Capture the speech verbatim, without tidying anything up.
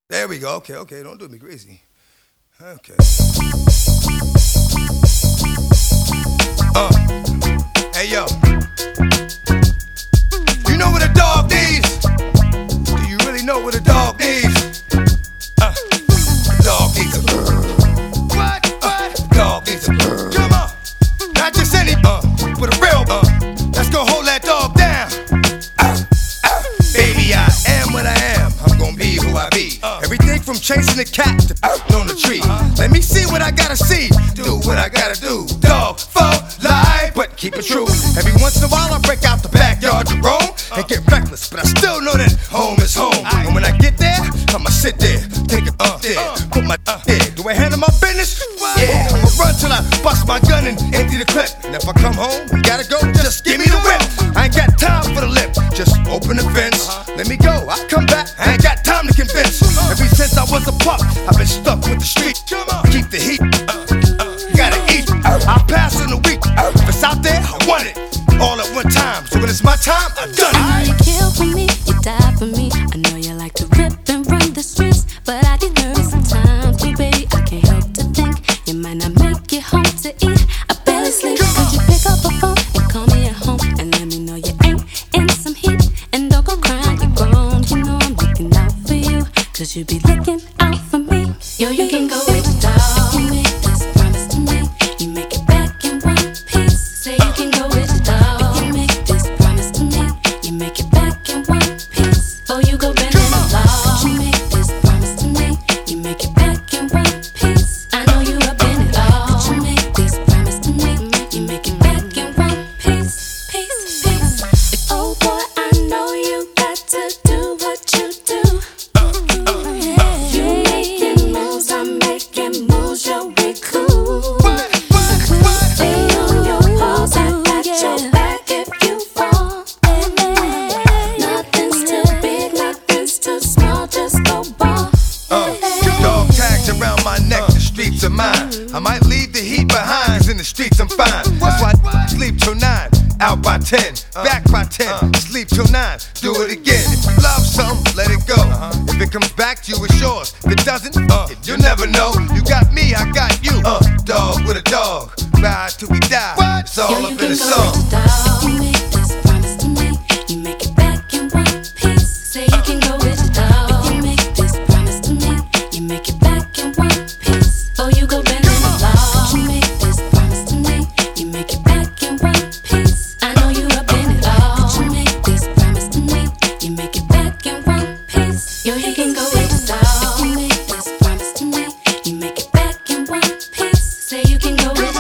There we go. Okay, okay. Don't do me crazy. Okay. Uh. Hey, yo. You know what a dog needs? Do you really know what a dog needs? Uh. A dog needs a What? What? A dog needs a Come on. Not just any uh, but a real uh. That's gonna hold that dog down. Uh. Uh. Baby, I am what I am. I'm gonna be who I be. Uh. Everything from chasing the cat to uh. on the tree. Uh. Let me see what I gotta see. Do what I gotta do. Dog, for life, but keep it true. Every once in a while I break out the backyard to roam uh. and get reckless, but I still know that home is home. I. And when I get there, I'ma sit there, take it up there, uh. put my uh. there. Do I handle my business? What? Yeah, I'ma run till I bust my gun and empty the clip. And if I come home and gotta go, just give me the whip. I ain't got time for the lip, just open the fence. Uh-huh. Let me go, I come back, I ain't got time to convince. Uh. Ever since I was a pup, I've been stuck with the street. Come on, keep the heat. Uh, uh, gotta eat. Uh, I'll pass in a week. Uh, if it's out there, I want it all at one time. So when it's my time, I've done it. You kill for me, you die for me. I know you like to rip and run the streets, but I get nervous sometimes, too, baby. I can't help to think you might not make it home to eat. I barely sleep. Could you pick up a phone and call me at home and let me know you ain't in some heat? And don't go crying, you're grown. You know I'm looking out for you, cause you be looking out for me. Yo, you can go with the dog. You make this promise to me, you make it back in one piece. Say you can go with the dog. You make this promise to me, you make it back in one piece. Oh, you go bend in the law. You make this promise to me, you make it back in one piece. I know you up in it all. But you make this promise to me, you make it back in one piece. Piece, piece. Oh boy, I know you got to do what you do. You making moves, I'm making moves, yo, we cool. Stay on your pulse, I got your back if you fall. Nothing's too big, nothing's too small, just go ball. Uh, dog tags around my neck, the streets are mine. I might leave the heat behind, in the streets I'm fine. That's why I sleep till nine, out by ten, back by ten, sleep till nine, do it again. If you love something, let it go. If it comes back to you, it's yours. If it doesn't, uh, you'll never know. You got me, I got you. Uh, dog with a dog, ride till we die. It's all Yo, up you in can the go song. with the dog. You make this promise to me, you make it back in one piece. Say you can go with the dog. You make this promise to me, you make it back in one piece. Oh, you go bend in the law. You make this promise to me, you make it back in one piece. I know you up in it all. But you make this promise to me, you make it back in one piece. Yo, you can go with the dog. You make this promise to me, you make it back in one piece. Say you can go with